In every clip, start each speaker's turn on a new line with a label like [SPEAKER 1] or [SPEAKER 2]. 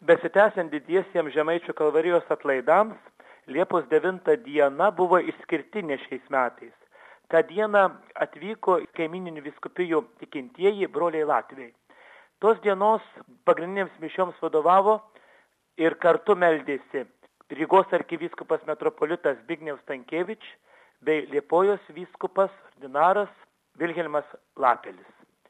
[SPEAKER 1] Besitęsiant didiesiems Žemaičių Kalvarijos atlaidams, Liepos 9 diena buvo išskirtinė šiais metais. Ta diena atvyko kaimyninių vyskupijų tikintieji broliai latviai. Tos dienos pagrindinėms mišioms vadovavo ir kartu meldėsi Rygos arkivyskupas metropolitas Zbigniews Stankevič bei Liepojos vyskupas ordinaras Vilhelmas Lapelis.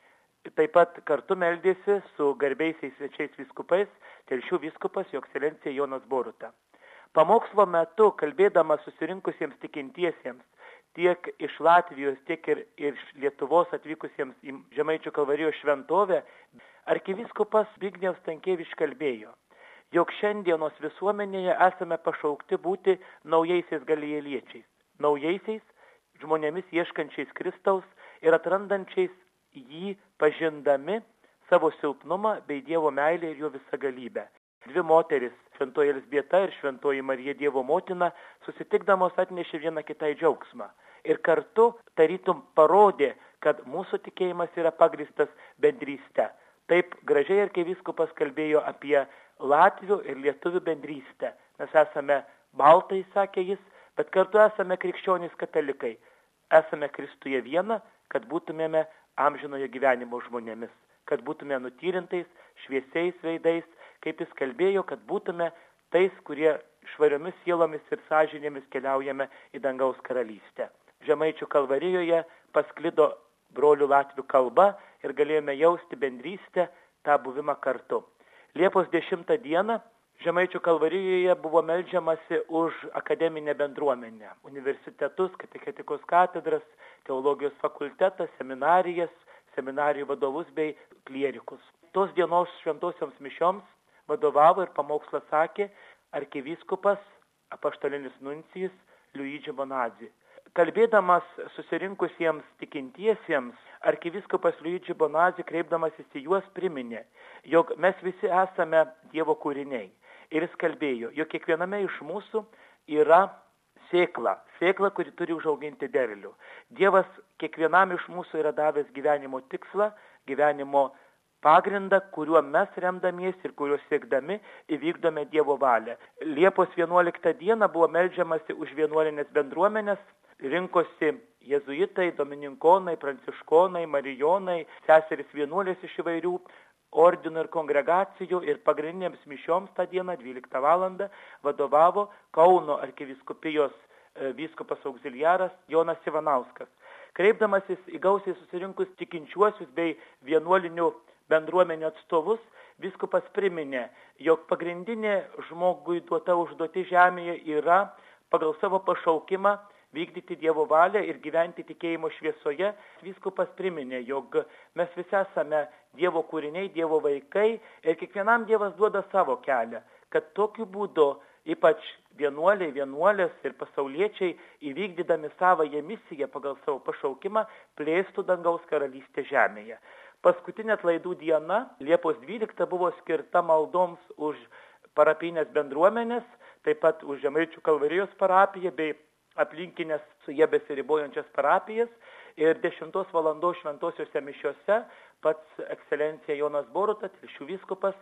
[SPEAKER 1] Taip pat kartu meldėsi su garbiaisiais svečiais vyskupais Telšių vyskupas Jo ekscelencija Jonas Boruta. Pamokslo metu, kalbėdamas susirinkusiems tikintiesiems, tiek iš Latvijos, tiek ir iš Lietuvos atvykusiems į Žemaičių Kalvarijos šventovę, arkivyskupas Zbigniews Stankevič kalbėjo, jog šiandienos visuomenėje esame pašaukti būti naujaisiais galilėjiečiais, naujaisiais žmonėmis ieškančiais Kristaus ir atrandančiais jį pažindami savo silpnumą bei Dievo meilę ir jo visagalybę. Dvi moteris, šventoji Elzbieta ir šventoji Marija Dievo motina, susitikdamos atnešė vieną kitai džiaugsmą. Ir kartu tarytum parodė, kad mūsų tikėjimas yra pagristas bendryste. Taip gražiai arkivyskupas kalbėjo apie latvių ir lietuvių bendrystę. Mes esame baltai, sakė jis, bet kartu esame krikščionys katalikai. Esame Kristuje viena, kad būtumėme amžinojo gyvenimo žmonėmis, kad būtume nutyrintais, šviesiais veidais, kaip jis kalbėjo, kad būtume tais, kurie švariomis sielomis ir sąžinėmis keliaujame į dangaus karalystę. Žemaičių Kalvarijoje pasklido brolių latvių kalba ir galėjome jausti bendrystę, tą buvimą kartu. Liepos 10 dieną Žemaičių Kalvarijoje buvo meldžiamasi už akademinę bendruomenę, universitetus, katechetikos katedras, teologijos fakultetą, seminarijas, seminarijų vadovus bei klierikus. Tos dienos šventosioms mišioms vadovavo ir pamokslą sakė arkivyskupas apaštalinis nuncijus Luigi Bonazzi. Kalbėdamas susirinkusiems tikintiesiems, arkivyskupas Luigi Bonazzi kreipdamasis į juos priminė, jog mes visi esame Dievo kūriniai. Ir jis kalbėjo, jog kiekviename iš mūsų yra sėkla, kuri turi užauginti derlių. Dievas kiekvienam iš mūsų yra davęs gyvenimo tikslą, gyvenimo pagrindą, kuriuo mes remdamiesi ir kuriuo siekdami įvykdome Dievo valią. Liepos 11 dieną buvo meldžiamasi už vienuolinės bendruomenės, rinkosi jezuitai, domininkonai, pranciškonai, marijonai, seserys vienuolės iš įvairių ordinų ir kongregacijų ir pagrindinėms mišioms tą dieną 12 valandą vadovavo Kauno arkivyskupijos vyskupas auxiliaras Jonas Ivanauskas. Kreipdamasis į gausiai susirinkus tikinčiuosius bei vienuolinių bendruomenių atstovus, vyskupas priminė, jog pagrindinė žmogui duota užduoti žemėje yra pagal savo pašaukimą vykdyti Dievo valią ir gyventi tikėjimo šviesoje. Vyskupas priminė, jog mes visi esame Dievo kūriniai, Dievo vaikai ir kiekvienam Dievas duoda savo kelią, kad tokiu būdu ypač vienuoliai, vienuolės ir pasauliečiai įvykdydami savąją misiją pagal savo pašaukimą plėstų dangaus karalystę žemėje. Paskutinė atlaidų diena, Liepos 12, buvo skirta maldoms už parapinės bendruomenės, taip pat už Žemaičių Kalvarijos parapiją bei aplinkinės su jie besiribojančias parapijas. Ir 10 valandos šventosiuose mišiuose pats ekscelencija Jonas Boruta, Telšių vyskupas,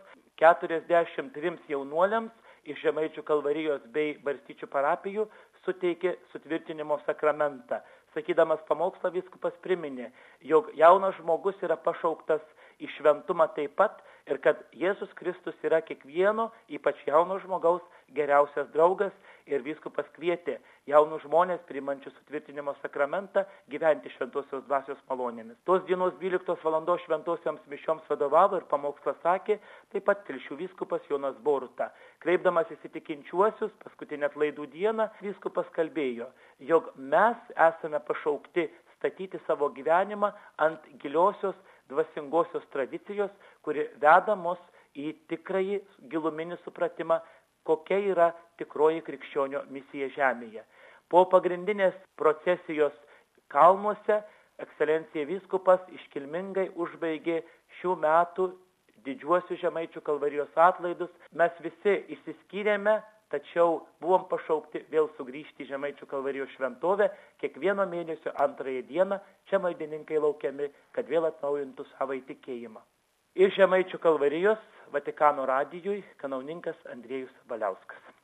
[SPEAKER 1] 43 jaunuoliams iš Žemaičių Kalvarijos bei Barstyčių parapijų suteikė sutvirtinimo sakramentą. Sakydamas pamokslą, vyskupas priminė, jog jaunas žmogus yra pašauktas į šventumą taip pat ir kad Jėzus Kristus yra kiekvieno, ypač jauno žmogaus, geriausias draugas ir vyskupas kvietė jaunus žmonės priimančius sutvirtinimo sakramentą gyventi šventosios dvasios malonėmis. Tos dienos 12 valandos šventosioms mišioms vadovavo ir pamokslą sakė taip pat Telšių vyskupas Jonas Boruta. Kreipdamas įsitikinčiuosius paskutinę atlaidų dieną, vyskupas kalbėjo, jog mes esame pašaukti statyti savo gyvenimą ant giliosios dvasingosios tradicijos, kuri veda mus į tikrąjį giluminį supratimą, kokia yra tikroji krikščionio misija žemėje. Po pagrindinės procesijos kalnuose ekscelencija vyskupas iškilmingai užbaigė šių metų didžiuosius Žemaičių Kalvarijos atlaidus. Mes visi išsiskyrėme, tačiau buvom pašaukti vėl sugrįžti į Žemaičių Kalvarijos šventovę. Kiekvieno mėnesio 2 dieną čia maldininkai laukiami, kad vėl atnaujintų savo įtikėjimą. Iš Žemaičių Kalvarijos Vatikano radijui kanauninkas Andriejus Valiauskas.